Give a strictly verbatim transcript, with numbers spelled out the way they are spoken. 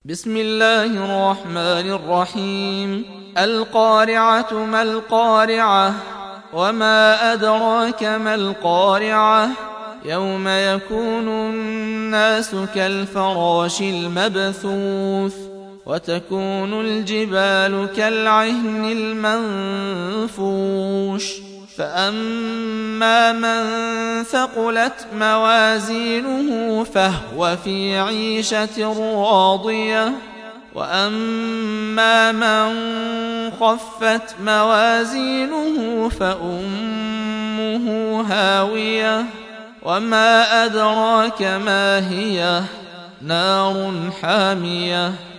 بسم الله الرحمن الرحيم. القارعة ما القارعة وما أدراك ما القارعة يوم يكون الناس كالفراش المبثوث وتكون الجبال كالعهن المنفوش فأما من ثقلت موازينه فهو في عيشة راضية وأما من خفت موازينه فأمه هاوية وما أدراك ما هي نار حامية